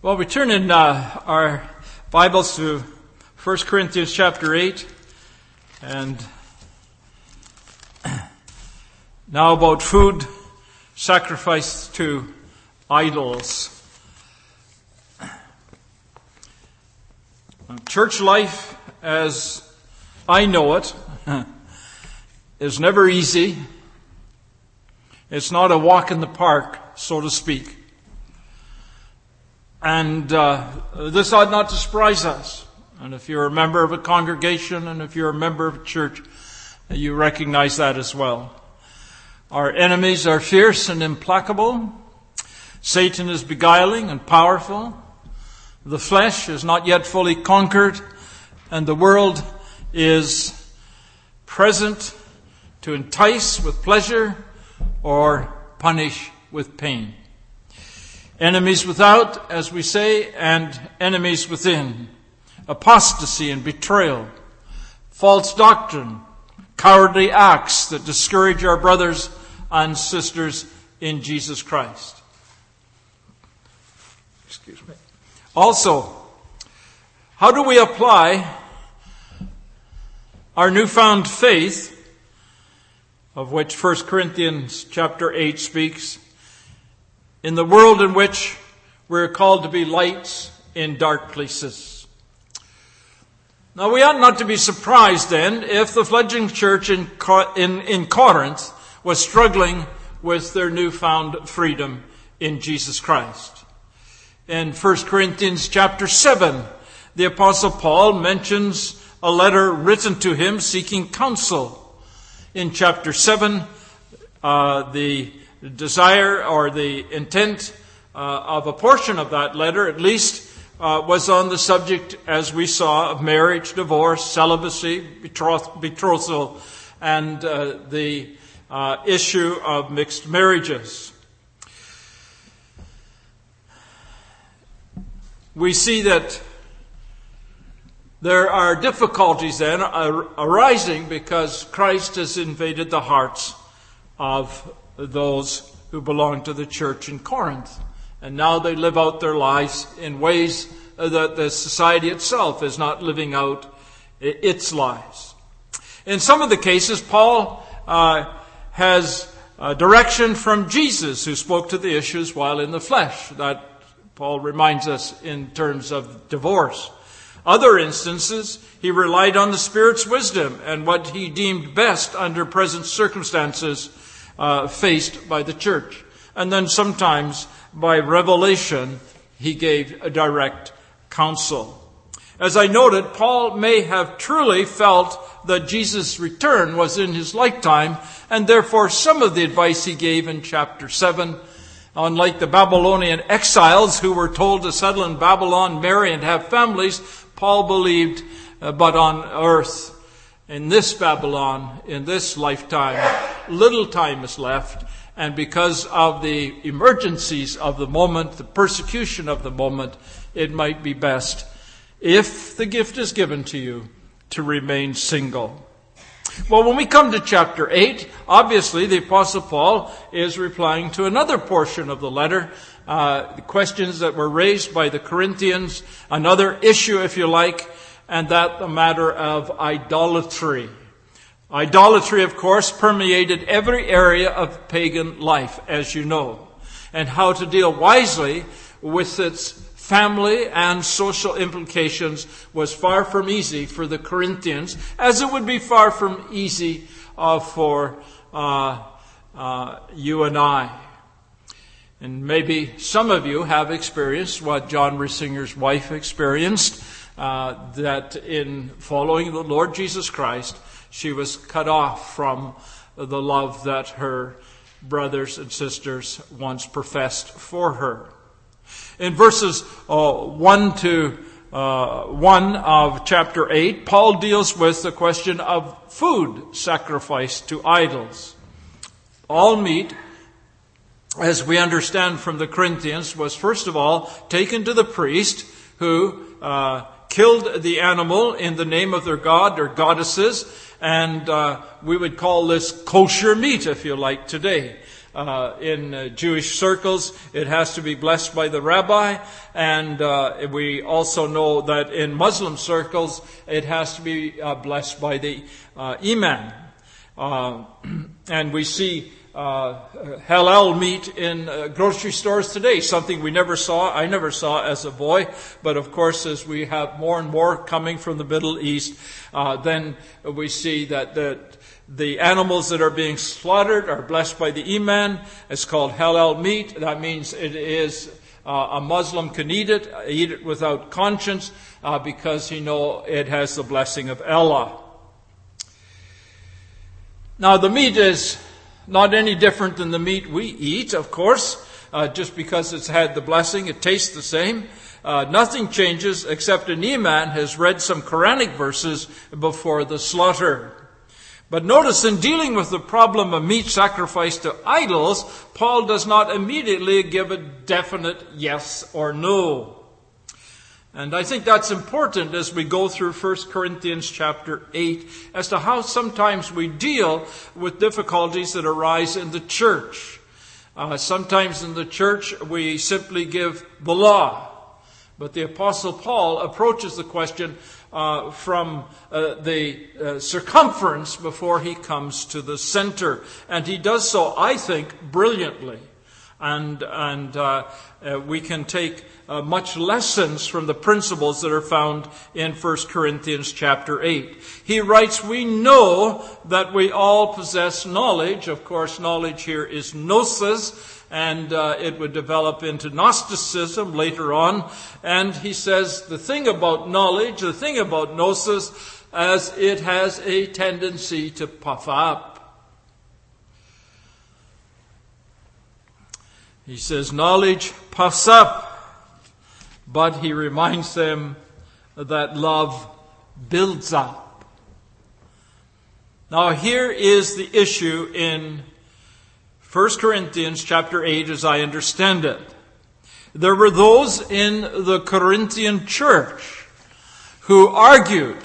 Well, we turn in our Bibles to 1 Corinthians chapter 8, and now about food sacrificed to idols. Church life, as I know it, is never easy. It's not a walk in the park, so to speak. And this ought not to surprise us. And if you're a member of a congregation and if you're a member of a church, you recognize that as well. Our enemies are fierce and implacable. Satan is beguiling and powerful. The flesh is not yet fully conquered, and the world is present to entice with pleasure or punish with pain. Enemies without, as we say, and enemies within. Apostasy and betrayal. False doctrine. Cowardly acts that discourage our brothers and sisters in Jesus Christ. Excuse me. Also, how do we apply our newfound faith, of which 1 Corinthians chapter 8 speaks, in the world in which we're called to be lights in dark places? Now, we ought not to be surprised then if the fledgling church in Corinth was struggling with their newfound freedom in Jesus Christ. In 1 Corinthians chapter 7, the Apostle Paul mentions a letter written to him seeking counsel. In chapter 7, the desire or the intent of a portion of that letter, at least, was on the subject, as we saw, of marriage, divorce, celibacy, betrothal, and the issue of mixed marriages. We see that there are difficulties then arising because Christ has invaded the hearts of those who belong to the church in Corinth. And now they live out their lives in ways that the society itself is not living out its lives. In some of the cases, Paul has direction from Jesus, who spoke to the issues while in the flesh. That Paul reminds us in terms of divorce. Other instances, he relied on the Spirit's wisdom and what he deemed best under present circumstances faced by the church. And then sometimes, by revelation, he gave a direct counsel. As I noted, Paul may have truly felt that Jesus' return was in his lifetime, and therefore some of the advice he gave in chapter 7, unlike the Babylonian exiles who were told to settle in Babylon, marry, and have families, Paul believed, but on earth, in this Babylon, in this lifetime, little time is left. And because of the emergencies of the moment, the persecution of the moment, it might be best, if the gift is given to you, to remain single. Well, when we come to chapter 8, obviously the Apostle Paul is replying to another portion of the letter, the questions that were raised by the Corinthians, another issue, if you like, and that the matter of idolatry. Idolatry, of course, permeated every area of pagan life, as you know, and how to deal wisely with its family and social implications was far from easy for the Corinthians, as it would be far from easy for you and I. And maybe some of you have experienced what John Rissinger's wife experienced, that in following the Lord Jesus Christ, she was cut off from the love that her brothers and sisters once professed for her. In verses 1 to 1 of chapter 8, Paul deals with the question of food sacrificed to idols. All meat, as we understand from the Corinthians, was first of all taken to the priest who killed the animal in the name of their god or goddesses, and we would call this kosher meat, if you like, today. in Jewish circles, it has to be blessed by the rabbi, and we also know that in Muslim circles, it has to be blessed by the imam. And we see halal meat in grocery stores today, something I never saw as a boy, but of course as we have more and more coming from the Middle East, then we see that the animals that are being slaughtered are blessed by the imam. It's called halal meat. That means it is a Muslim can eat it without conscience, because it has the blessing of Allah. Now the meat is not any different than the meat we eat, of course. Just because it's had the blessing, it tastes the same. Nothing changes except an imam has read some Quranic verses before the slaughter. But notice, in dealing with the problem of meat sacrificed to idols, Paul does not immediately give a definite yes or no. And I think that's important as we go through 1 Corinthians chapter 8 as to how sometimes we deal with difficulties that arise in the church. Sometimes in the church we simply give the law. But the Apostle Paul approaches the question from the circumference before he comes to the center. And he does so, I think, brilliantly. And we can take much lessons from the principles that are found in 1 Corinthians chapter 8. He writes, we know that we all possess knowledge. Of course, knowledge here is gnosis, and it would develop into Gnosticism later on. And he says the thing about knowledge, the thing about gnosis, as it has a tendency to puff up. He says knowledge puffs up, but he reminds them that love builds up. Now here is the issue in 1 Corinthians chapter 8 as I understand it. There were those in the Corinthian church who argued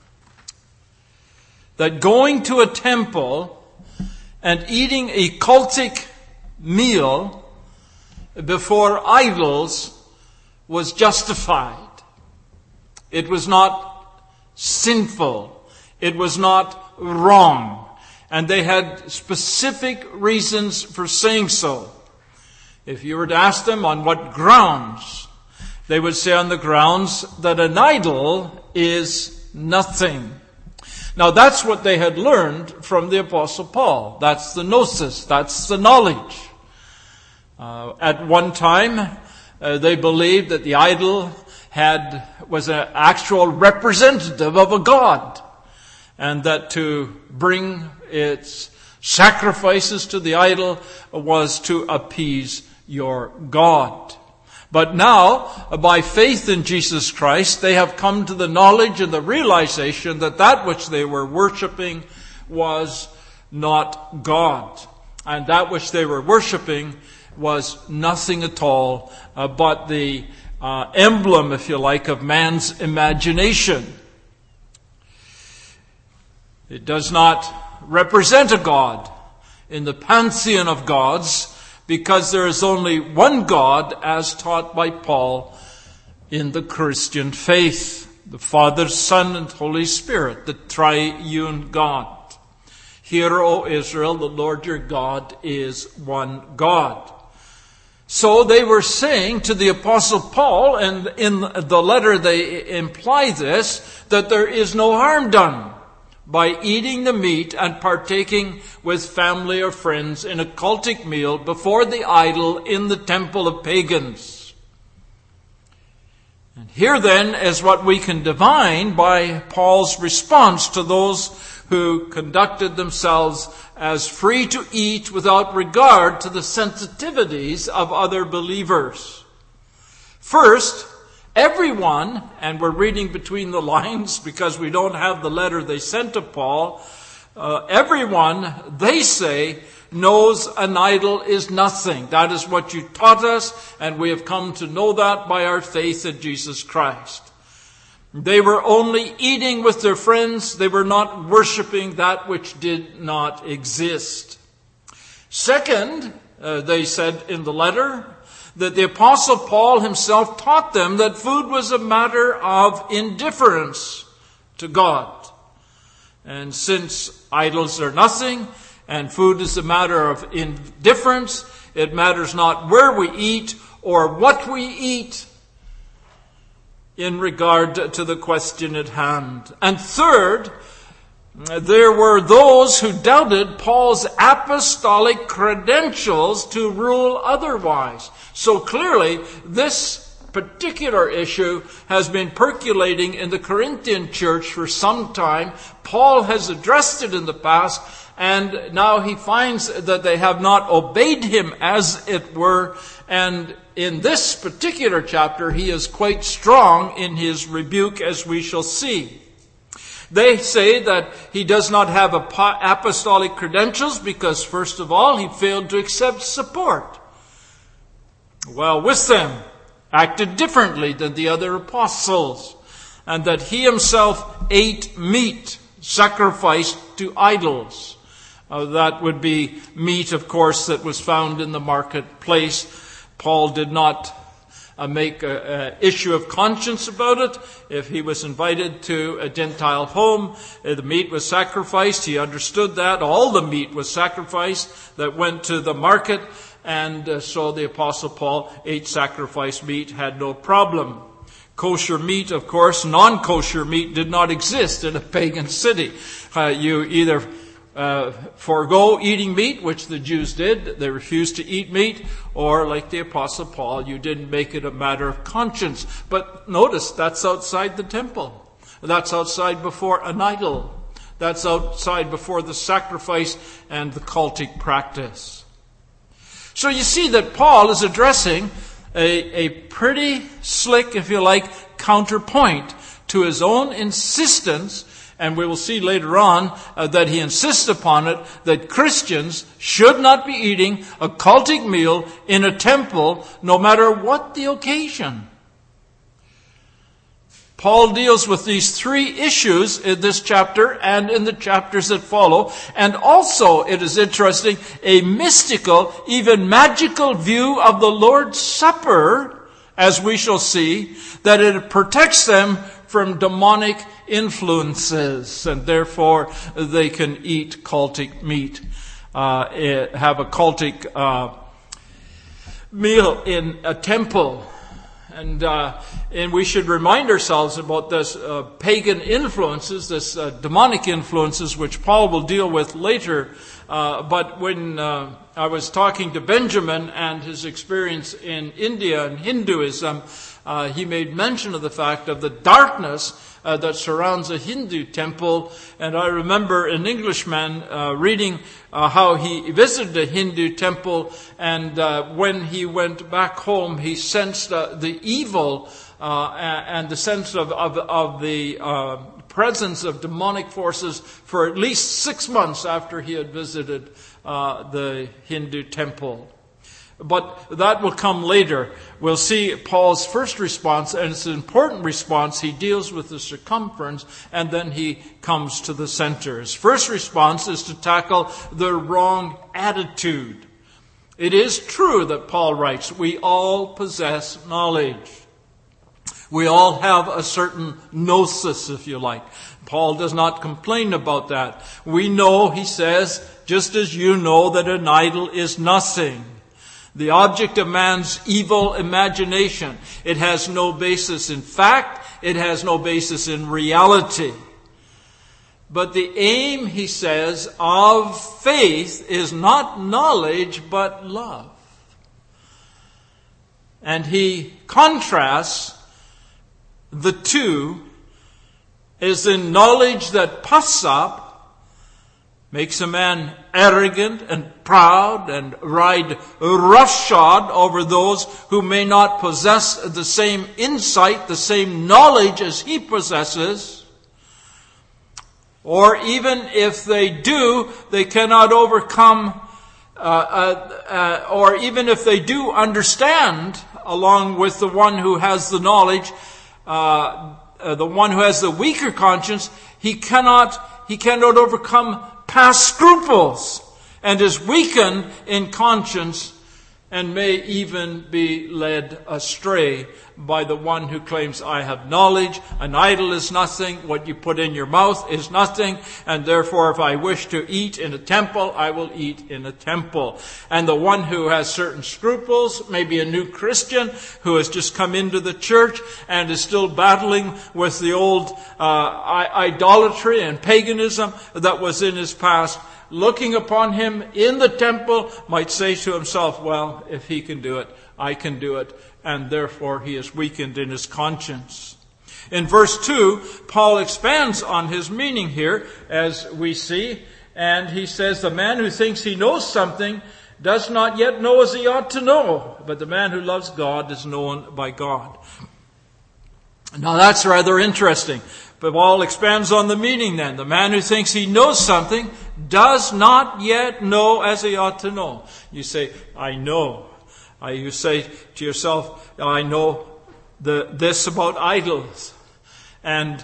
that going to a temple and eating a cultic meal before idols was justified. It was not sinful. It was not wrong. And they had specific reasons for saying so. If you were to ask them on what grounds, they would say on the grounds that an idol is nothing. Now that's what they had learned from the Apostle Paul. That's the gnosis. That's the knowledge. At one time, they believed that the idol was an actual representative of a god, and that to bring its sacrifices to the idol was to appease your God. But now, by faith in Jesus Christ, they have come to the knowledge and the realization that that which they were worshiping was not God, and that which they were worshiping was nothing at all but the emblem, if you like, of man's imagination. It does not represent a God in the pantheon of gods, because there is only one God as taught by Paul in the Christian faith, the Father, Son, and Holy Spirit, the triune God. Hear, O Israel, the Lord your God is one God. So they were saying to the Apostle Paul, and in the letter they imply this, that there is no harm done by eating the meat and partaking with family or friends in a cultic meal before the idol in the temple of pagans. And here then is what we can divine by Paul's response to those who conducted themselves as free to eat without regard to the sensitivities of other believers. First, everyone, and we're reading between the lines because we don't have the letter they sent to Paul, everyone, they say, knows an idol is nothing. That is what you taught us, and we have come to know that by our faith in Jesus Christ. They were only eating with their friends. They were not worshiping that which did not exist. Second, they said in the letter, that the Apostle Paul himself taught them that food was a matter of indifference to God. And since idols are nothing, and food is a matter of indifference, it matters not where we eat or what we eat in regard to the question at hand. And third, there were those who doubted Paul's apostolic credentials to rule otherwise. So clearly, this particular issue has been percolating in the Corinthian church for some time. Paul has addressed it in the past, and now he finds that they have not obeyed him, as it were. And in this particular chapter, he is quite strong in his rebuke, as we shall see. They say that he does not have apostolic credentials because, first of all, he failed to accept support. Well, with them, acted differently than the other apostles, and that he himself ate meat sacrificed to idols. That would be meat, of course, that was found in the marketplace. Paul did not make an issue of conscience about it. If he was invited to a Gentile home, the meat was sacrificed. He understood that. All the meat was sacrificed that went to the market. And so the Apostle Paul ate sacrificed meat, had no problem. Kosher meat, of course, non-kosher meat did not exist in a pagan city. You either forego eating meat, which the Jews did. They refused to eat meat. Or, like the Apostle Paul, you didn't make it a matter of conscience. But notice, that's outside the temple. That's outside before an idol. That's outside before the sacrifice and the cultic practice. So you see that Paul is addressing a pretty slick, if you like, counterpoint to his own insistence. And we will see later on that he insists upon it, that Christians should not be eating a cultic meal in a temple, no matter what the occasion. Paul deals with these three issues in this chapter and in the chapters that follow. And also, it is interesting, a mystical, even magical view of the Lord's Supper, as we shall see, that it protects them from demonic influences, and therefore they can eat cultic meat, have a cultic meal in a temple. And we should remind ourselves about this pagan influences, this demonic influences, which Paul will deal with later. But when I was talking to Benjamin and his experience in India and Hinduism, he made mention of the fact of the darkness that surrounds a Hindu temple. And I remember an Englishman reading how he visited a Hindu temple, and when he went back home, he sensed the evil and the sense of the presence of demonic forces for at least 6 months after he had visited the Hindu temple. But that will come later. We'll see Paul's first response, and it's an important response. He deals with the circumference, and then he comes to the center. His first response is to tackle the wrong attitude. It is true that Paul writes, we all possess knowledge. We all have a certain gnosis, if you like. Paul does not complain about that. We know, he says, just as you know that an idol is nothing. The object of man's evil imagination. It has no basis in fact. It has no basis in reality. But the aim, he says, of faith is not knowledge, but love. And he contrasts the two as in knowledge that puffs up, makes a man arrogant and proud and ride roughshod over those who may not possess the same insight, the same knowledge as he possesses. Or even if they do, they cannot overcome, or even if they do understand, along with the one who has the knowledge, the one who has the weaker conscience, he cannot overcome past scruples. and is weakened in conscience and may even be led astray by the one who claims, I have knowledge, an idol is nothing, what you put in your mouth is nothing, and therefore if I wish to eat in a temple, I will eat in a temple. And the one who has certain scruples, maybe a new Christian who has just come into the church and is still battling with the old idolatry and paganism that was in his past, looking upon him in the temple, might say to himself, well, if he can do it, I can do it. And therefore he is weakened in his conscience. In verse 2, Paul expands on his meaning here, as we see. And he says, the man who thinks he knows something does not yet know as he ought to know. But the man who loves God is known by God. Now that's rather interesting. But Paul expands on the meaning then. The man who thinks he knows something does not yet know as he ought to know. You say, I know. You say to yourself, I know this about idols. And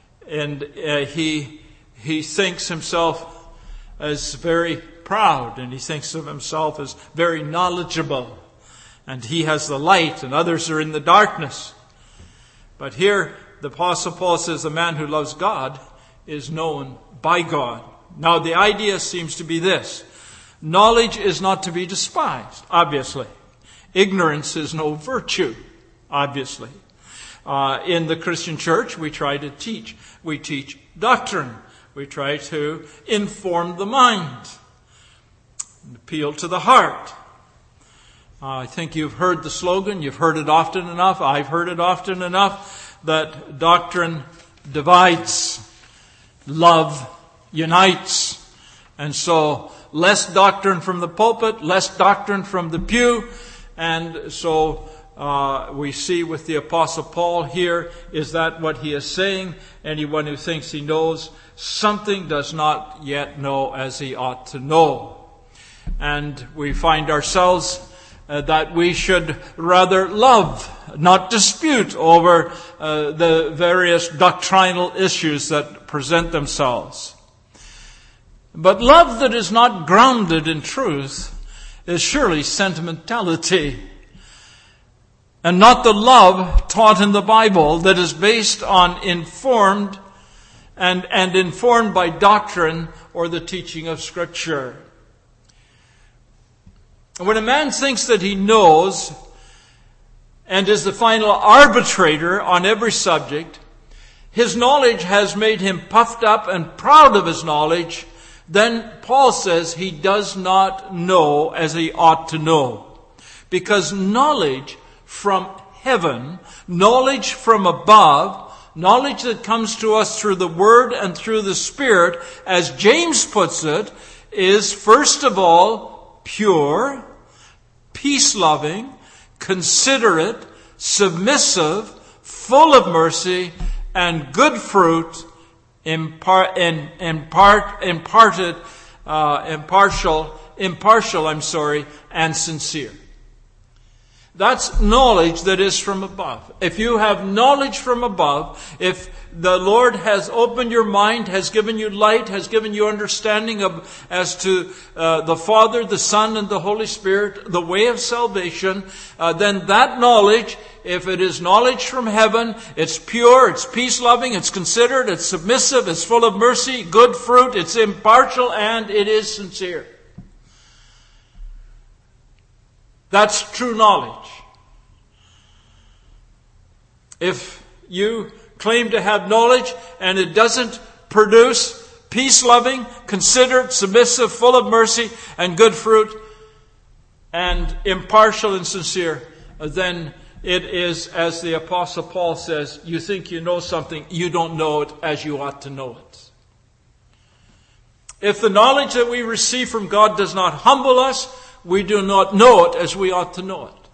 he thinks himself as very proud, and he thinks of himself as very knowledgeable. And he has the light, and others are in the darkness. But here, the Apostle Paul says the man who loves God is known by God. Now the idea seems to be this. Knowledge is not to be despised, obviously. Ignorance is no virtue, obviously. In the Christian church, we try to teach. We teach doctrine. We try to inform the mind, appeal to the heart. I think you've heard the slogan. You've heard it often enough. I've heard it often enough. That doctrine divides, love unites. And so less doctrine from the pulpit, less doctrine from the pew. And so we see with the Apostle Paul here, is that what he is saying? Anyone who thinks he knows something does not yet know as he ought to know. And we find ourselves that we should rather love, not dispute over the various doctrinal issues that present themselves. But love that is not grounded in truth is surely sentimentality, and not the love taught in the Bible that is based on informed and informed by doctrine or the teaching of Scripture. When a man thinks that he knows and is the final arbitrator on every subject, his knowledge has made him puffed up and proud of his knowledge, then Paul says he does not know as he ought to know. Because knowledge from heaven, knowledge from above, knowledge that comes to us through the Word and through the Spirit, as James puts it, is first of all pure, peace-loving, considerate, submissive, full of mercy, and good fruit, impartial, and sincere. That's knowledge that is from above. If you have knowledge from above, if the Lord has opened your mind, has given you light, has given you understanding as to the Father, the Son, and the Holy Spirit, the way of salvation, then that knowledge, if it is knowledge from heaven, it's pure, it's peace-loving, it's considerate, it's submissive, it's full of mercy, good fruit, it's impartial, and it is sincere. That's true knowledge. If you claim to have knowledge and it doesn't produce peace-loving, considerate, submissive, full of mercy, and good fruit, and impartial and sincere, then it is, as the Apostle Paul says, you think you know something, you don't know it as you ought to know it. If the knowledge that we receive from God does not humble us, we do not know it as we ought to know it.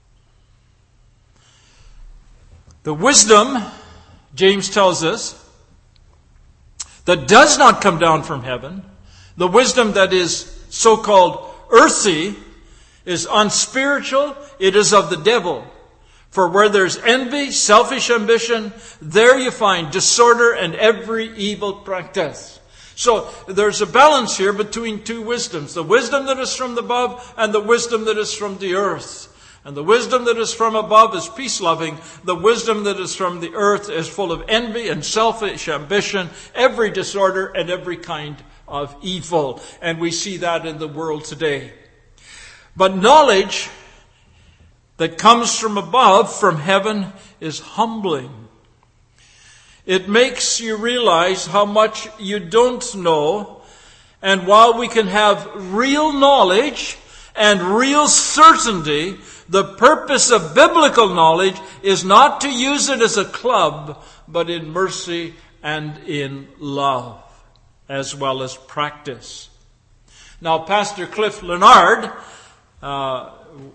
The wisdom, James tells us, that does not come down from heaven, the wisdom that is so-called earthy, is unspiritual, it is of the devil. For where there's envy, selfish ambition, there you find disorder and every evil practice. So there's a balance here between two wisdoms. The wisdom that is from above and the wisdom that is from the earth. And the wisdom that is from above is peace-loving. The wisdom that is from the earth is full of envy and selfish ambition, every disorder and every kind of evil. And we see that in the world today. But knowledge that comes from above, from heaven, is humbling. It makes you realize how much you don't know. And while we can have real knowledge and real certainty, the purpose of biblical knowledge is not to use it as a club, but in mercy and in love, as well as practice. Now, Pastor Cliff Leonard, our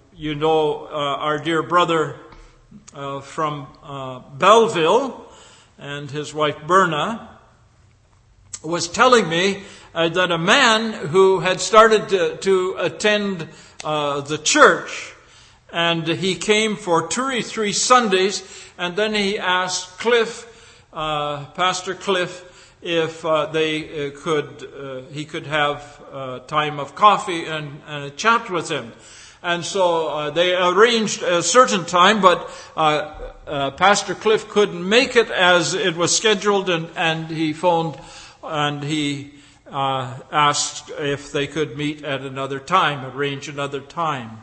dear brother from Belleville, and his wife Berna, was telling me that a man who had started to attend the church, and he came for 2 or 3 Sundays, and then he asked Pastor Cliff, if he could have time of coffee and a chat with him. And so they arranged a certain time, but Pastor Cliff couldn't make it as it was scheduled, and he phoned and he asked if they could meet at another time, arrange another time.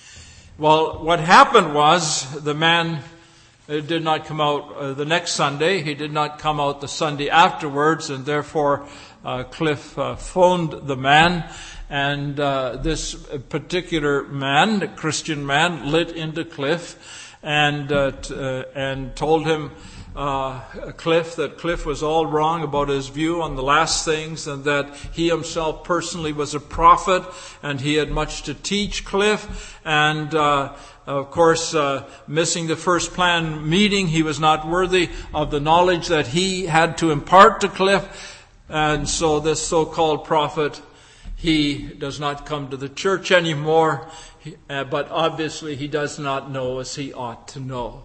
Well, what happened was the man did not come out the next Sunday. He did not come out the Sunday afterwards, and therefore Cliff phoned the man. And this particular man, a Christian man, lit into Cliff and told him, Cliff, that Cliff was all wrong about his view on the last things, and that he himself personally was a prophet and he had much to teach Cliff. And of course, missing the first planned meeting, he was not worthy of the knowledge that he had to impart to Cliff. And so this so-called prophet, he does not come to the church anymore, but obviously he does not know as he ought to know.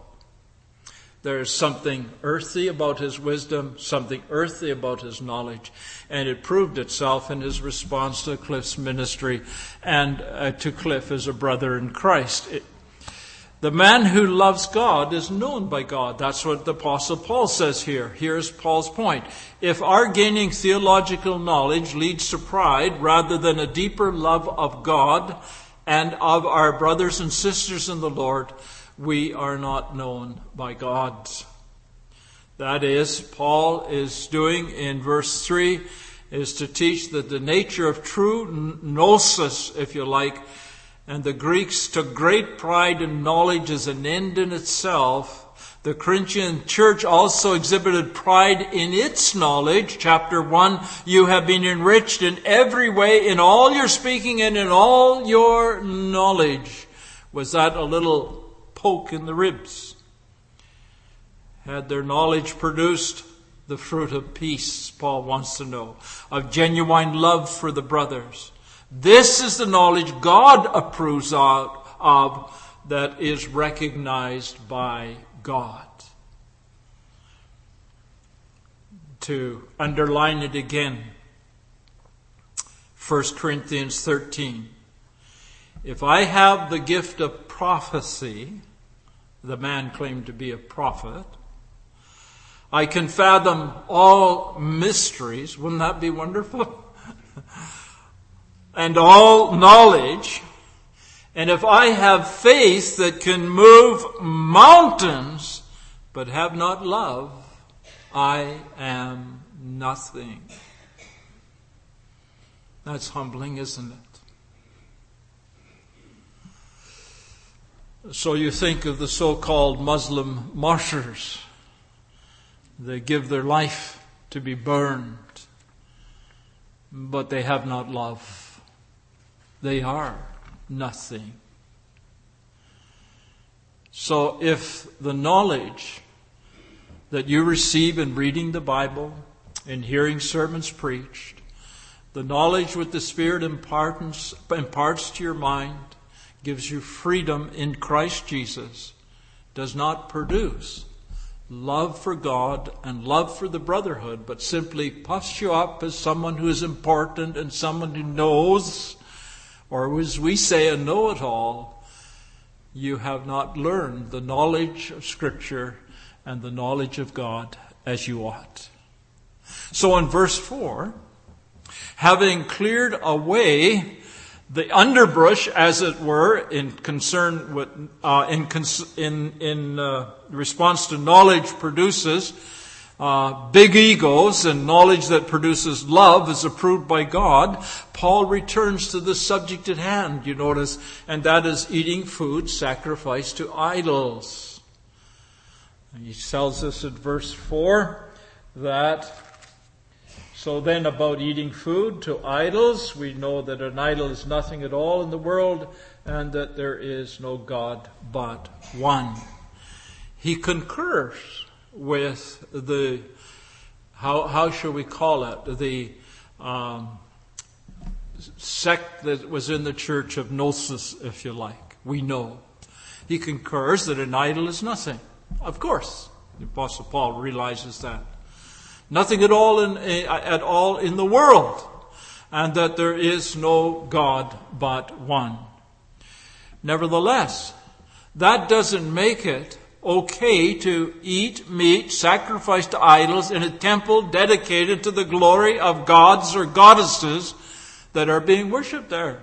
There is something earthy about his wisdom, something earthy about his knowledge, and it proved itself in his response to Cliff's ministry and to Cliff as a brother in Christ. The man who loves God is known by God. That's what the Apostle Paul says here. Here's Paul's point. If our gaining theological knowledge leads to pride rather than a deeper love of God and of our brothers and sisters in the Lord, we are not known by God. That is, Paul is doing in verse 3, is to teach that the nature of true gnosis, if you like, and the Greeks took great pride in knowledge as an end in itself. The Corinthian church also exhibited pride in its knowledge. Chapter 1, you have been enriched in every way, in all your speaking and in all your knowledge. Was that a little poke in the ribs? Had their knowledge produced the fruit of peace, Paul wants to know, of genuine love for the brothers? This is the knowledge God approves of that is recognized by God. To underline it again, 1 Corinthians 13. If I have the gift of prophecy, the man claimed to be a prophet, I can fathom all mysteries. Wouldn't that be wonderful? And all knowledge. And if I have faith that can move mountains, but have not love, I am nothing. That's humbling, isn't it? So you think of the so-called Muslim martyrs. They give their life to be burned, but they have not love. They are nothing. So if the knowledge that you receive in reading the Bible, in hearing sermons preached, the knowledge which the Spirit imparts to your mind, gives you freedom in Christ Jesus, does not produce love for God and love for the brotherhood, but simply puffs you up as someone who is important and someone who knows, or as we say, a know-it-all, you have not learned the knowledge of Scripture and the knowledge of God as you ought. So in verse 4, having cleared away the underbrush, as it were, in concern with, in response to knowledge produces big egos, and knowledge that produces love is approved by God, Paul returns to the subject at hand, you notice, and that is eating food sacrificed to idols. He tells us in verse 4 that, so then about eating food to idols, we know that an idol is nothing at all in the world, and that there is no God but one. He concurs with the, how shall we call it, the sect that was in the church of Gnosis, if you like. We know. He concurs that an idol is nothing. Of course, the Apostle Paul realizes that. Nothing at all in the world, and that there is no God but one. Nevertheless, that doesn't make it okay to eat meat sacrificed to idols in a temple dedicated to the glory of gods or goddesses that are being worshipped there.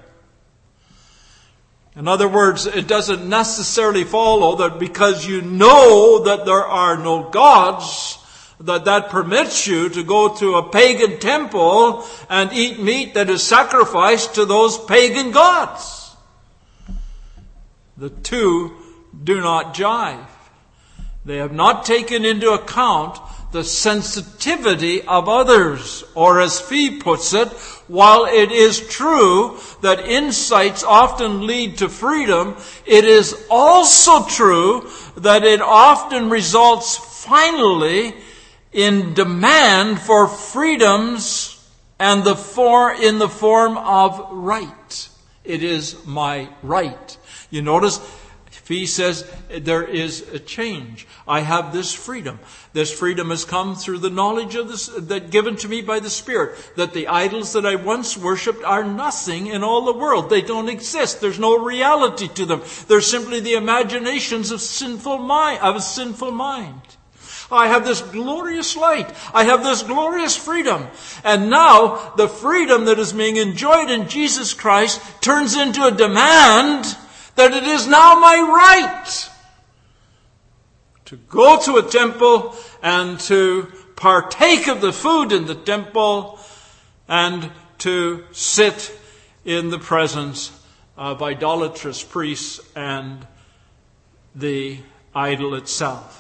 In other words, it doesn't necessarily follow that because you know that there are no gods, that permits you to go to a pagan temple and eat meat that is sacrificed to those pagan gods. The two do not jive. They have not taken into account the sensitivity of others, or as Fee puts it, while it is true that insights often lead to freedom, it is also true that it often results finally in demand for freedoms and in the form of right. It is my right. You notice, Fee says there is a change. I have this freedom. This freedom has come through the knowledge of this that given to me by the Spirit, that the idols that I once worshipped are nothing in all the world. They don't exist. There's no reality to them. They're simply the imaginations of a sinful mind. I have this glorious light. I have this glorious freedom. And now the freedom that is being enjoyed in Jesus Christ turns into a demand that it is now my right to go to a temple and to partake of the food in the temple and to sit in the presence of idolatrous priests and the idol itself.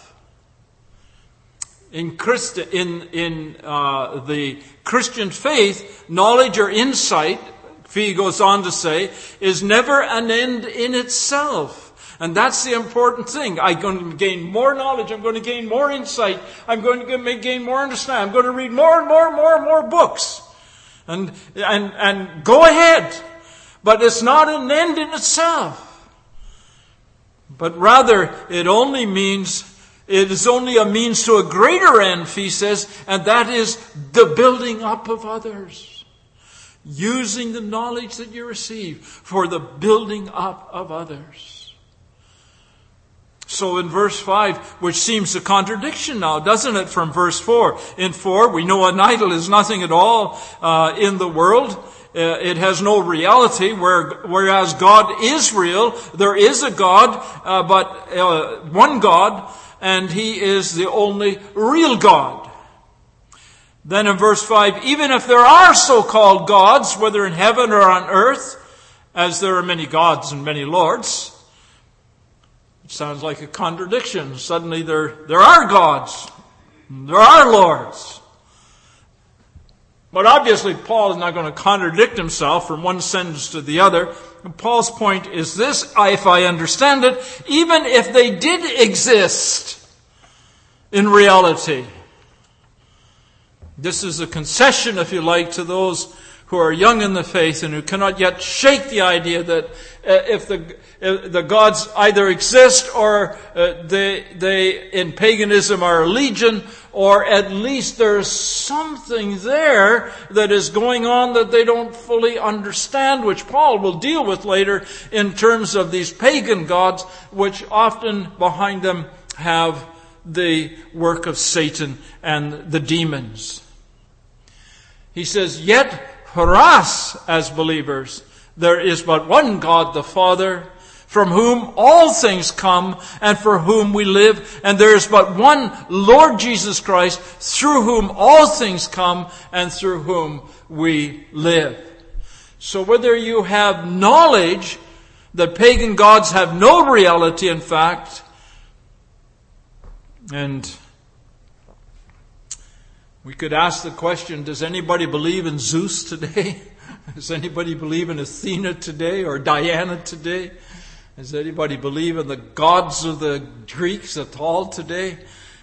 In the Christian faith, knowledge or insight, Fee goes on to say, is never an end in itself. And that's the important thing. I'm going to gain more knowledge. I'm going to gain more insight. I'm going to gain more understanding. I'm going to read more and more books. And go ahead. But it's not an end in itself. But rather, it is only a means to a greater end, Fee says, and that is the building up of others. Using the knowledge that you receive for the building up of others. So in verse 5, which seems a contradiction now, doesn't it, from verse 4? In 4, we know an idol is nothing at all in the world. It has no reality, whereas God is real. There is a God, but one God, and He is the only real God. Then in verse 5, even if there are so-called gods, whether in heaven or on earth, as there are many gods and many lords, it sounds like a contradiction. Suddenly there are gods, there are lords. But obviously Paul is not going to contradict himself from one sentence to the other. And Paul's point is this, if I understand it, even if they did exist in reality, this is a concession, if you like, to those who are young in the faith and who cannot yet shake the idea that if the gods either exist or they in paganism are a legion, or at least there's something there that is going on that they don't fully understand, which Paul will deal with later in terms of these pagan gods, which often behind them have the work of Satan and the demons. He says, yet for us as believers, there is but one God the Father, from whom all things come and for whom we live. And there is but one Lord Jesus Christ, through whom all things come and through whom we live. So whether you have knowledge that pagan gods have no reality, in fact, and we could ask the question, does anybody believe in Zeus today? Does anybody believe in Athena today or Diana today? Does anybody believe in the gods of the Greeks at all today?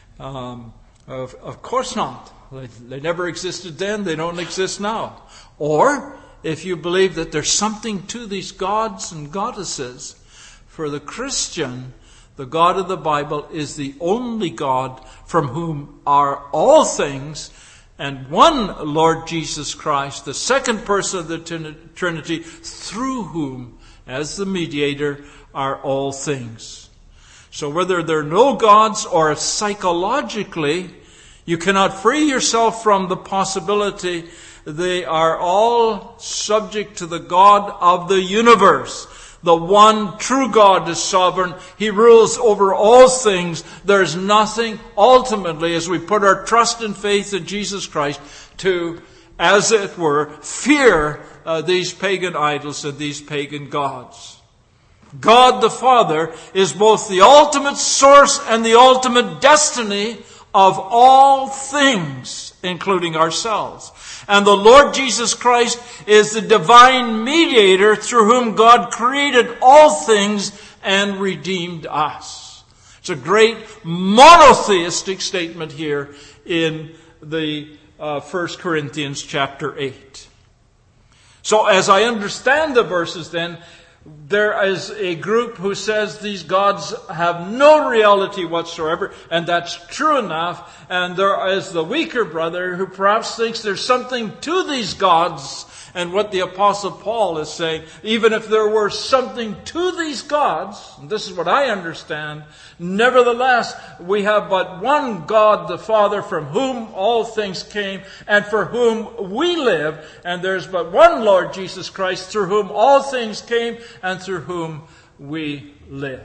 Of course not. They never existed then. They don't exist now. Or if you believe that there's something to these gods and goddesses, for the Christian, the God of the Bible is the only God from whom are all things, and one Lord Jesus Christ, the second person of the Trinity, through whom, as the mediator, are all things. So whether there are no gods or psychologically, you cannot free yourself from the possibility they are all subject to the God of the universe. The one true God is sovereign. He rules over all things. There's nothing ultimately, as we put our trust and faith in Jesus Christ, to, as it were, fear these pagan idols and these pagan gods. God the Father is both the ultimate source and the ultimate destiny of all things, including ourselves. And the Lord Jesus Christ is the divine mediator through whom God created all things and redeemed us. It's a great monotheistic statement here in the 1 Corinthians chapter 8. So as I understand the verses then, there is a group who says these gods have no reality whatsoever, and that's true enough. And there is the weaker brother who perhaps thinks there's something to these gods. And what the Apostle Paul is saying, even if there were something to these gods, and this is what I understand, nevertheless, we have but one God the Father, from whom all things came and for whom we live. And there's but one Lord Jesus Christ, through whom all things came and through whom we live.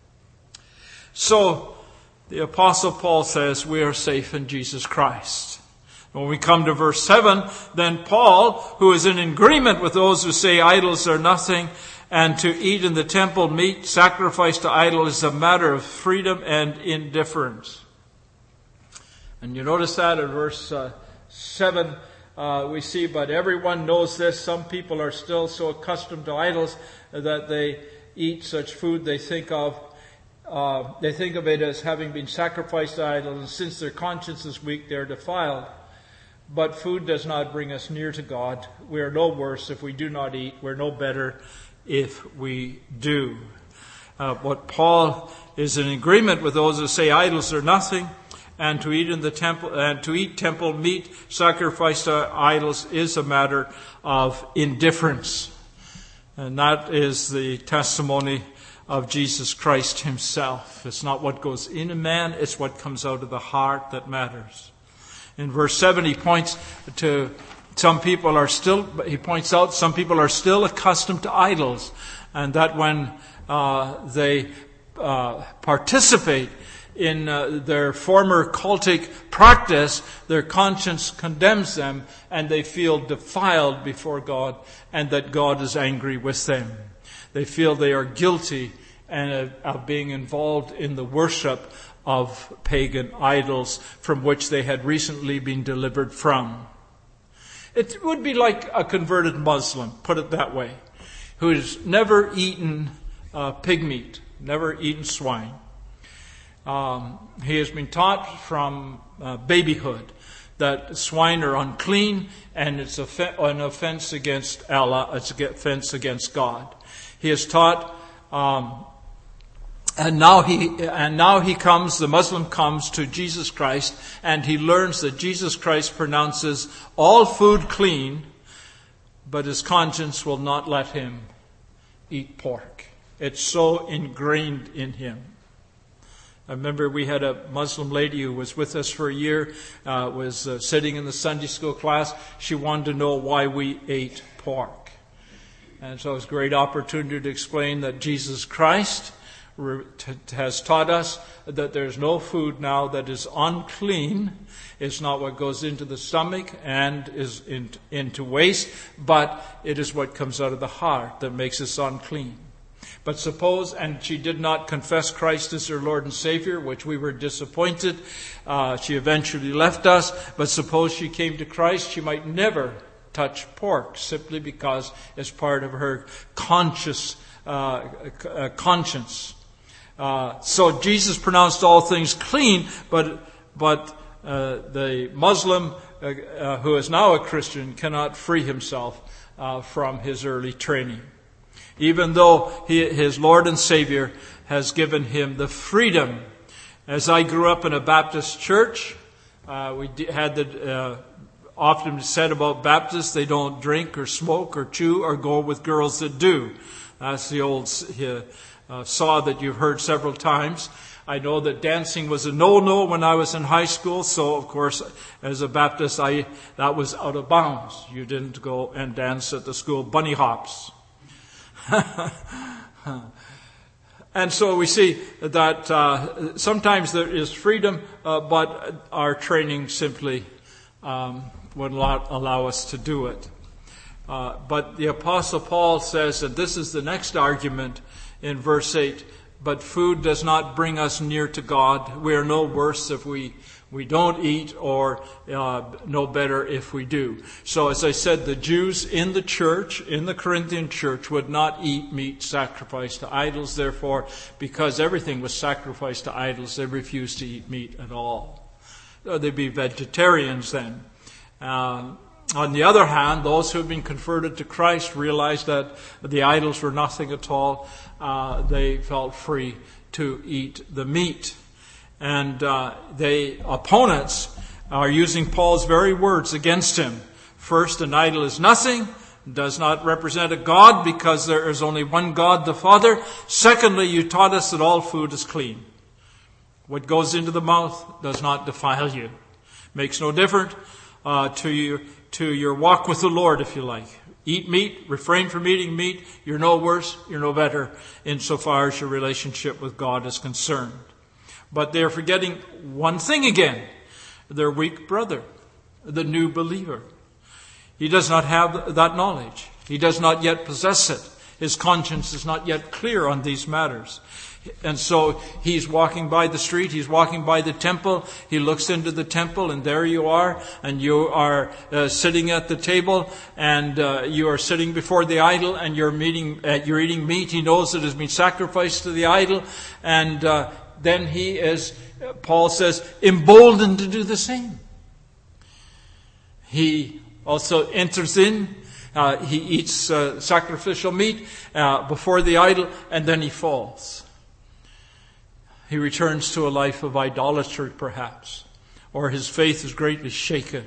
So, the Apostle Paul says we are safe in Jesus Christ. When we come to verse 7, then Paul, who is in agreement with those who say idols are nothing, and to eat in the temple meat sacrificed to idols is a matter of freedom and indifference. And you notice that in verse 7, we see, but everyone knows this. Some people are still so accustomed to idols that they eat such food they think of it as having been sacrificed to idols, and since their conscience is weak, they are defiled. But food does not bring us near to God. We are no worse if we do not eat. We're no better if we do. What Paul is in agreement with those who say idols are nothing, and to eat in the temple and to eat temple meat sacrificed to idols is a matter of indifference. And that is the testimony of Jesus Christ himself. It's not what goes in a man, it's what comes out of the heart that matters. In verse 7, he points out some people are still accustomed to idols, and that when they participate in their former cultic practice, their conscience condemns them, and they feel defiled before God, and that God is angry with them. They feel they are guilty and of being involved in the worship of pagan idols from which they had recently been delivered from. It would be like a converted Muslim, put it that way, who has never eaten pig meat, never eaten swine. He has been taught from babyhood that swine are unclean, and it's an offense against Allah, it's an offense against God. He has taught, and now he comes, the Muslim comes to Jesus Christ, and he learns that Jesus Christ pronounces all food clean, but his conscience will not let him eat pork. It's so ingrained in him. I remember we had a Muslim lady who was with us for a year, was sitting in the Sunday school class. She wanted to know why we ate pork. And so it was a great opportunity to explain that Jesus Christ has taught us that there's no food now that is unclean. It's not what goes into the stomach and is into waste, but it is what comes out of the heart that makes us unclean. But suppose, and she did not confess Christ as her Lord and Savior, which we were disappointed. She eventually left us. But suppose she came to Christ, she might never touch pork, simply because it's part of her conscience. So Jesus pronounced all things clean, but the Muslim who is now a Christian cannot free himself from his early training. Even though his Lord and Savior has given him the freedom. As I grew up in a Baptist church, we had often said about Baptists, they don't drink or smoke or chew or go with girls that do. That's the old saw that you've heard several times. I know that dancing was a no-no when I was in high school, so of course, as a Baptist, that was out of bounds. You didn't go and dance at the school bunny hops. And so we see that sometimes there is freedom, but our training simply would not allow us to do it. But the Apostle Paul says, and this is the next argument in verse 8, but food does not bring us near to God. We are no worse if we don't eat, or no better if we do. So as I said, the Jews in the church, in the Corinthian church, would not eat meat sacrificed to idols. Therefore, because everything was sacrificed to idols, they refused to eat meat at all. They'd be vegetarians then. On the other hand, those who have been converted to Christ realized that the idols were nothing at all. They felt free to eat the meat. And the opponents are using Paul's very words against him. First, an idol is nothing, does not represent a God because there is only one God, the Father. Secondly, you taught us that all food is clean. What goes into the mouth does not defile you. Makes no difference to your walk with the Lord, if you like. Eat meat, refrain from eating meat. You're no worse, you're no better insofar as your relationship with God is concerned. But they're forgetting one thing again. Their weak brother, the new believer. He does not have that knowledge. He does not yet possess it. His conscience is not yet clear on these matters. And so he's walking by the street, he's walking by the temple, he looks into the temple, and there you are, and you are sitting at the table, and you are sitting before the idol, and you're eating meat. He knows it has been sacrificed to the idol, and then he is, Paul says, emboldened to do the same. He also enters in, he eats sacrificial meat before the idol, and then he falls. He returns to a life of idolatry, perhaps, or his faith is greatly shaken.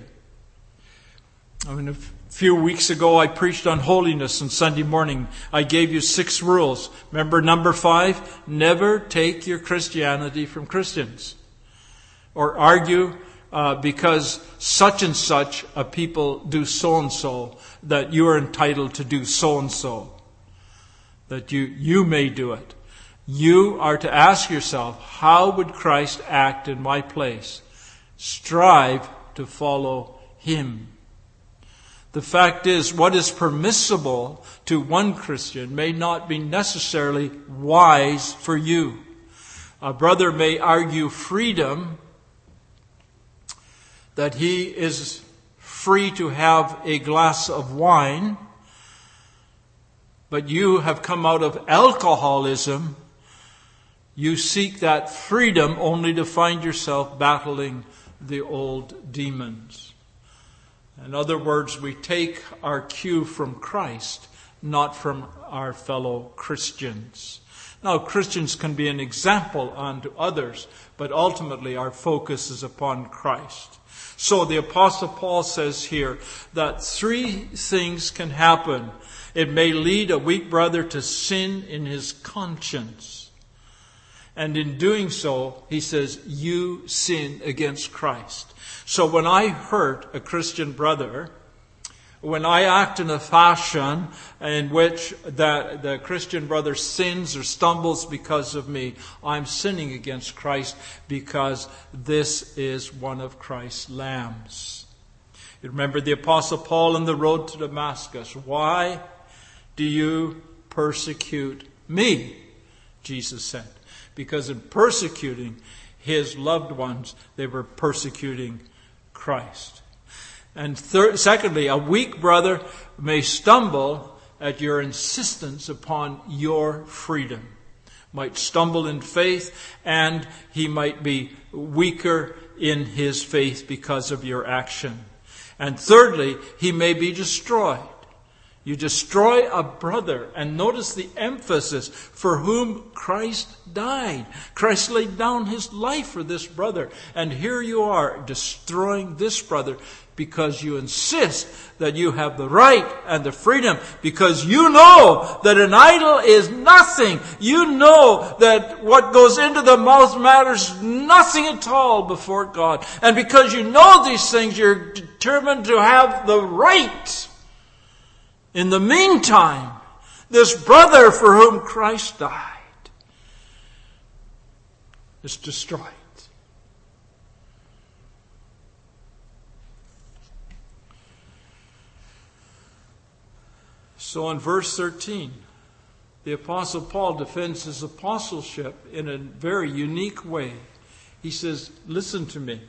A few weeks ago, I preached on holiness on Sunday morning. I gave you 6 rules. Remember number 5? Never take your Christianity from Christians, or argue because such and such a people do so and so that you are entitled to do so and so, that you may do it. You are to ask yourself, how would Christ act in my place? Strive to follow him. The fact is, what is permissible to one Christian may not be necessarily wise for you. A brother may argue freedom, that he is free to have a glass of wine, but you have come out of alcoholism. You seek that freedom only to find yourself battling the old demons. In other words, we take our cue from Christ, not from our fellow Christians. Now, Christians can be an example unto others, but ultimately our focus is upon Christ. So the Apostle Paul says here that three things can happen. It may lead a weak brother to sin in his conscience. And in doing so, he says, you sin against Christ. So when I hurt a Christian brother, when I act in a fashion in which the Christian brother sins or stumbles because of me, I'm sinning against Christ, because this is one of Christ's lambs. You remember the Apostle Paul on the road to Damascus. Why do you persecute me? Jesus said. Because in persecuting his loved ones, they were persecuting Christ. And secondly, a weak brother may stumble at your insistence upon your freedom. Might stumble in faith, and he might be weaker in his faith because of your action. And thirdly, he may be destroyed. You destroy a brother, and notice the emphasis, for whom Christ died. Christ laid down his life for this brother. And here you are destroying this brother because you insist that you have the right and the freedom, because you know that an idol is nothing. You know that what goes into the mouth matters nothing at all before God. And because you know these things, you're determined to have the right. In the meantime, this brother for whom Christ died is destroyed. So in verse 13, the Apostle Paul defends his apostleship in a very unique way. He says, listen to me.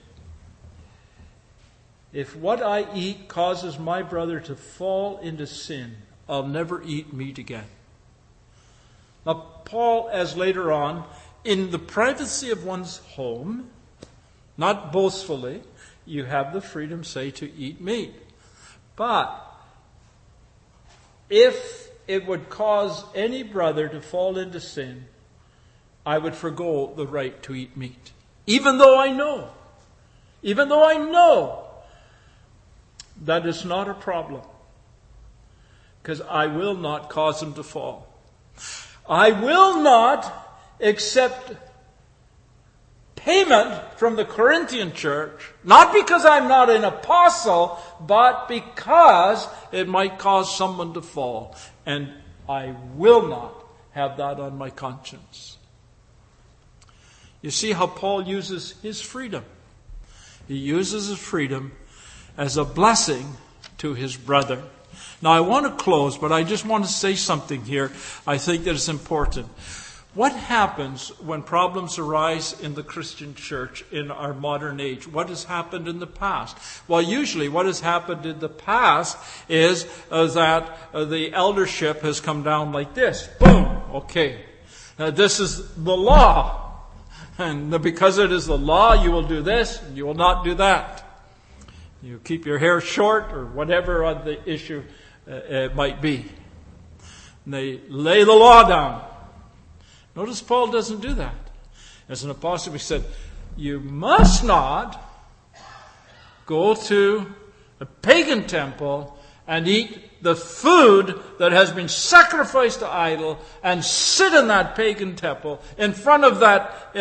If what I eat causes my brother to fall into sin, I'll never eat meat again. Now, Paul, as later on, in the privacy of one's home, not boastfully, you have the freedom, say, to eat meat. But if it would cause any brother to fall into sin, I would forgo the right to eat meat. Even though I know that is not a problem, because I will not cause him to fall. I will not accept payment from the Corinthian church, not because I'm not an apostle, but because it might cause someone to fall. And I will not have that on my conscience. You see how Paul uses his freedom. He uses his freedom as a blessing to his brother. Now I want to close, but I just want to say something here I think that is important. What happens when problems arise in the Christian church in our modern age? What has happened in the past? Well, usually what has happened in the past is that the eldership has come down like this. Boom! Okay. This is the law. And because it is the law, you will do this, and you will not do that. You keep your hair short, or whatever on the issue it might be. And they lay the law down. Notice Paul doesn't do that. As an apostle, he said, you must not go to a pagan temple and eat the food that has been sacrificed to idol, and sit in that pagan temple in front of that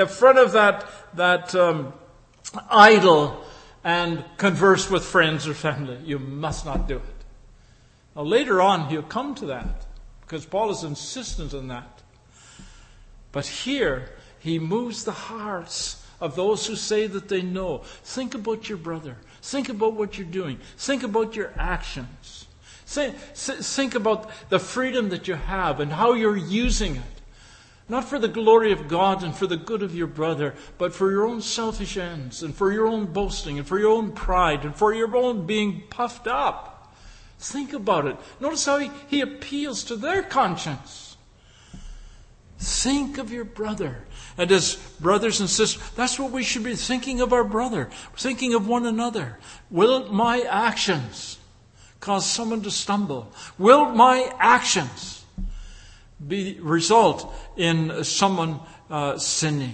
idol and converse with friends or family. You must not do it. Now later on he'll come to that, because Paul is insistent on that. But here, he moves the hearts of those who say that they know. Think about your brother. Think about what you're doing. Think about your actions. Think about the freedom that you have and how you're using it. Not for the glory of God and for the good of your brother, but for your own selfish ends and for your own boasting and for your own pride and for your own being puffed up. Think about it. Notice how he appeals to their conscience. Think of your brother. And as brothers and sisters, that's what we should be thinking of our brother, thinking of one another. Will my actions cause someone to stumble? Will my actions result in someone sinning?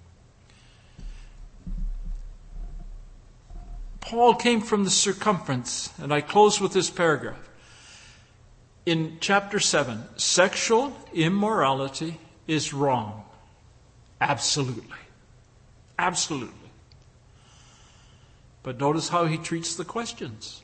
Paul came from the circumference, and I close with this paragraph. In chapter 7, sexual immorality is wrong. Absolutely. Absolutely. But notice how he treats the questions.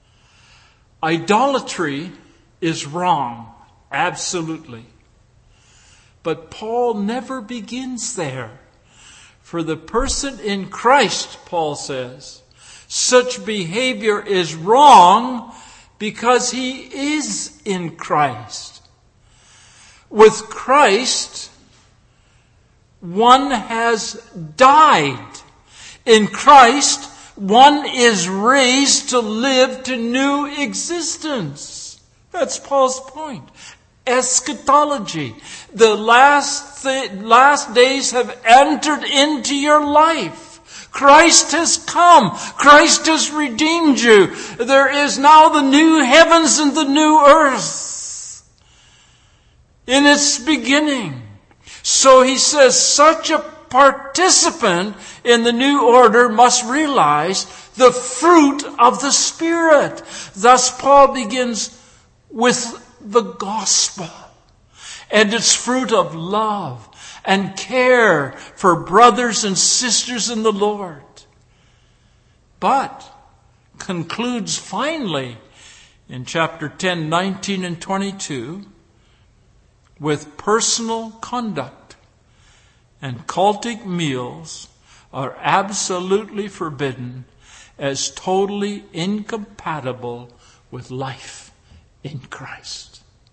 Idolatry is wrong. Absolutely. But Paul never begins there. For the person in Christ, Paul says, such behavior is wrong because he is in Christ. With Christ, one has died. In Christ, one is raised to live to new existence. That's Paul's point. Eschatology. The last days have entered into your life. Christ has come. Christ has redeemed you. There is now the new heavens and the new earth in its beginning. So he says such a participant in the new order must realize the fruit of the Spirit. Thus Paul begins with the gospel and its fruit of love and care for brothers and sisters in the Lord. But concludes finally in chapter 10, 19 and 22 with personal conduct, and cultic meals are absolutely forbidden as totally incompatible with life in Christ.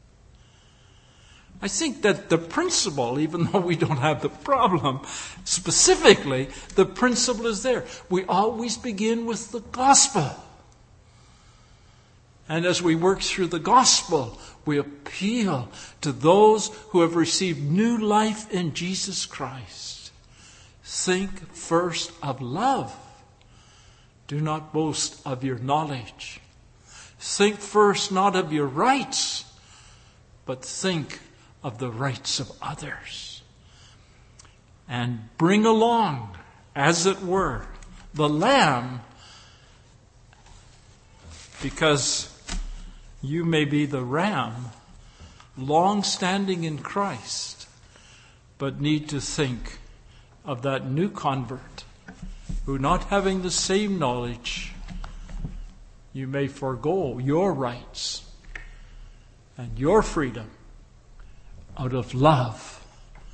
I think that the principle, even though we don't have the problem specifically, the principle is there. We always begin with the gospel. And as we work through the gospel, we appeal to those who have received new life in Jesus Christ. Think first of love. Do not boast of your knowledge. Think first not of your rights, but think of the rights of others. And bring along, as it were, the lamb, because you may be the ram, long standing in Christ, but need to think of that new convert who, not having the same knowledge, you may forego your rights and your freedom out of love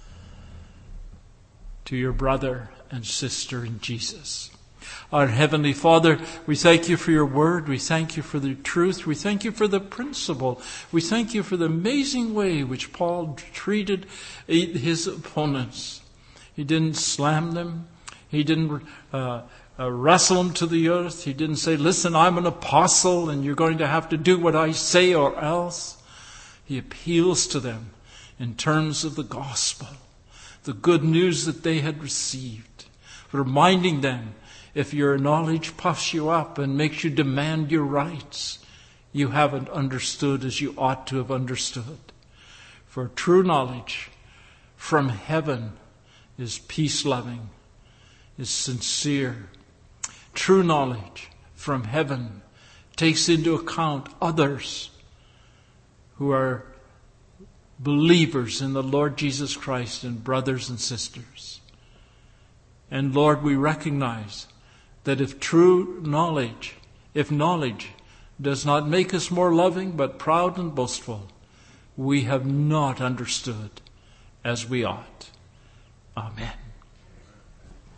to your brother and sister in Jesus. Our Heavenly Father, we thank you for your word. We thank you for the truth. We thank you for the principle. We thank you for the amazing way which Paul treated his opponents. He didn't slam them. He didn't wrestle them to the earth. He didn't say, listen, I'm an apostle and you're going to have to do what I say or else. He appeals to them in terms of the gospel, the good news that they had received, reminding them, if your knowledge puffs you up and makes you demand your rights, you haven't understood as you ought to have understood. For true knowledge from heaven is peace-loving, is sincere. True knowledge from heaven takes into account others who are believers in the Lord Jesus Christ and brothers and sisters. And Lord, we recognize that if knowledge does not make us more loving but proud and boastful, we have not understood as we ought. Amen.